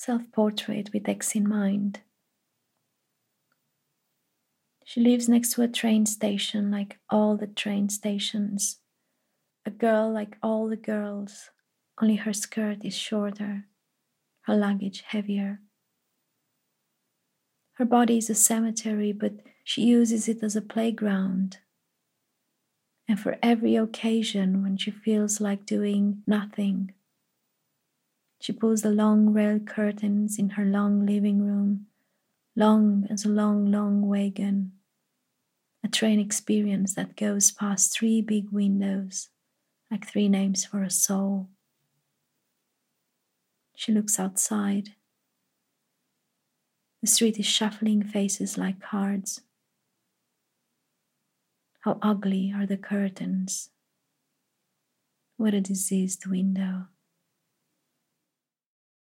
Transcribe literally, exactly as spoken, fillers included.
self-portrait with X in mind. She lives next to a train station like all the train stations. A girl like all the girls, only her skirt is shorter, her luggage heavier. Her body is a cemetery, but she uses it as a playground. And for every occasion when she feels like doing nothing, she pulls the long rail curtains in her long living room, long as a long, long wagon, a train experience that goes past three big windows, like three names for a soul. She looks outside. The street is shuffling faces like cards. How ugly are the curtains. What a diseased window.